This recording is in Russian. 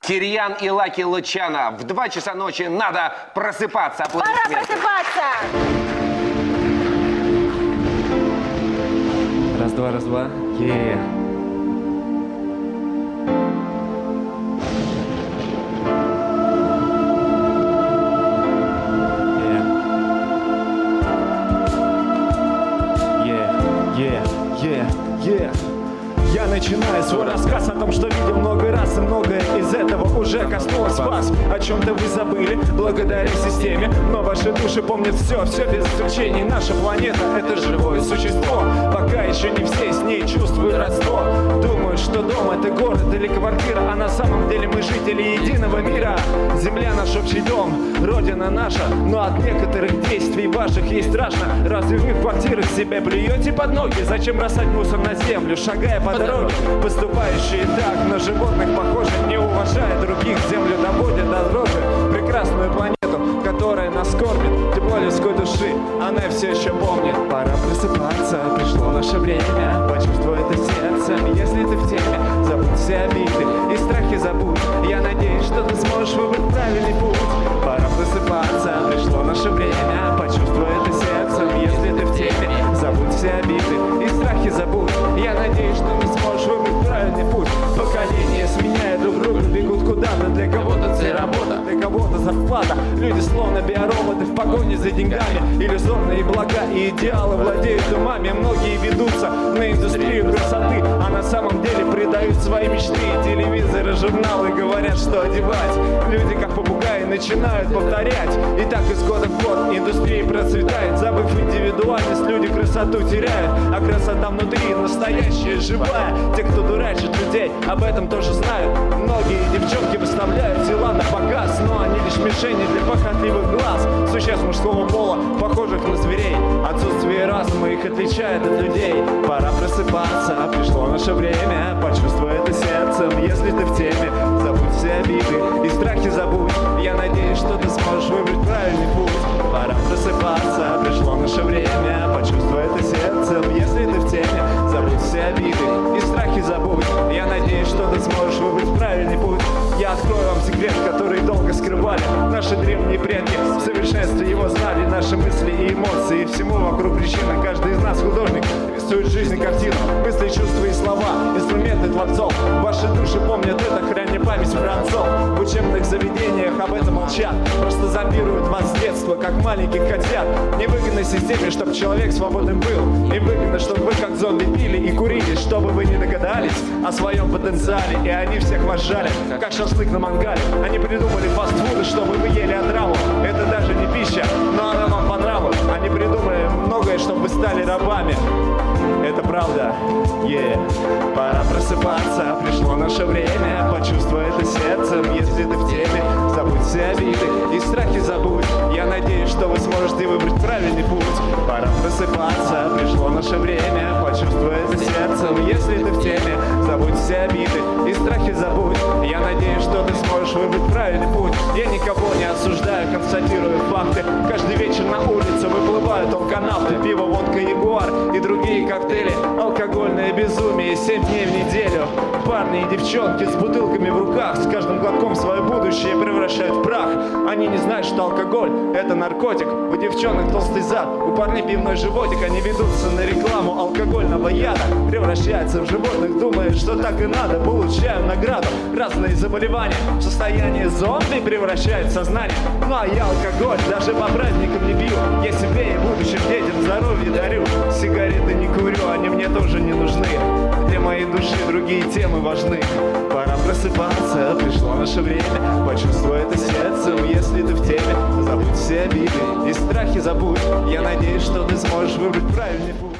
Кирьян и Лаки Лучана. В 2 часа ночи надо просыпаться. Пора просыпаться! Раз-два, раз-два. Е-е-е. Я начинаю свой рассказ о том, что видел много раз, и многое из этого уже коснулось вас. О чем-то вы забыли, благодаря системе, но ваши души помнят все без исключений. Наша планета — это живое существо, пока еще не все с ней чувствуют родство. Думают, что дом — это город или квартира, а на самом деле мы жители единого мира. Земля — наш общий дом, родина наша, но от некоторых действий ваших ей страшно. Разве вы в квартирах себе плюете под ноги? Зачем бросать мусор на землю, шагая по дороге? Поступающие так на животных похожи, не уважая других, землю доводят до дрожи. Прекрасную планету, которая нас кормит тепло людской души, она все еще помнит. Пора просыпаться, пришло наше время, почувствуй это сердцем, если ты в теме. Забудь все обиды и страхи забудь, я надеюсь, что ты сможешь выбрать правильный путь. Пора просыпаться, пришло наше время, почувствуй это сердцем, если ты в теме. Забудь все обиды и страхи забудь, я надеюсь, что ты сможешь выбрать правильный путь. Поколения, сменяя друг друга, бегут куда-то. Для кого-то цель работа, для кого-то зарплата. Люди словно биороботы в погоне за деньгами. Иллюзорные блага и идеалы владеют умами. Многие ведутся на индустрию красоты, а на самом деле предают свои мечты. Телевизоры, журналы говорят, что одевать. Люди как попугаи начинают повторять. И так из года в год индустрия процветает. Забыв индивидуальность, люди красоту теряют. А красота внутри настоящая, живая. Те, кто дурачит людей, об этом тоже знают. Многие девчонки выставляют тела на показ, но они лишь мишени для похотливых глаз. Существ мужского пола, похожих на зверей. Отсутствие разума их отличает от людей. Пора просыпаться, пришло наше время. Почувствуй это сердцем, если ты в теме. Забудь все обиды и страхи забудь, я надеюсь, что ты сможешь выбрать правильный путь. Пора просыпаться, пришло наше время. Почувствуй это сердцем, если ты в теме. Забудь все обиды и страхи забудь, я надеюсь, что ты сможешь выбрать правильный путь. Я открою вам секрет, который долго скрывали наши древние предки. В совершенстве его знали наши мысли и эмоции. И всему вокруг причины. Каждый из нас художник, рисует жизнь картину. Мысли, чувства и слова, инструменты творцов. Ваши души помнят это, храня память бранцов. В учебных заведениях об этом молчат. Просто зомбируют вас с детства, как маленьких котят. Невыгодно системе, чтобы человек свободным был. Невыгодно, чтобы вы как зомби пили и курили, чтобы вы не догадались о своем потенциале. И они всех вас жалят, как шашлык на мангале. Они придумали фастфуды, чтобы вы ели отраву. Это даже не пища, но она вам по нраву. Они придумали многое, чтобы вы стали рабами. Это правда, Пора просыпаться, пришло наше время. Почувствуй это сердцем, если ты в теме. Забудь все обиды и страхи забудь, я надеюсь, что вы сможете выбрать правильный путь. Пора просыпаться, пришло наше время. Почувствуй это сердцем, если ты в теме. Забудь все обиды и страхи забудь, я надеюсь, что ты сможешь выбрать правильный путь. Я никого не осуждаю, констатирую факты. Каждый вечер на улице выплывают алканавты. Пиво, водка, ягуар и другие коктейли. Алкогольное безумие 7 дней в неделю. Парни и девчонки с бутылками в руках, с каждым глотком свое будущее превращают в прах. Они не знают, что алкоголь — это наркотик. У девчонок толстый зад, у парней пивной животик. Они ведутся на рекламу алкогольного яда, превращаются в животных, думают, что так и надо. Получаем награду, разные заболевания. В состояние зомби превращают в сознание. Ну а я алкоголь даже по праздникам не пью. Я себе и будущим детям здоровье дарю. Сигареты не курю, они мне тоже не нужны. Для моей души другие темы важны. Пора просыпаться, пришло наше время. Почувствуй это сердцем, если ты в теме. Забудь все обиды и страхи забудь, я надеюсь, что ты сможешь выбрать правильный путь.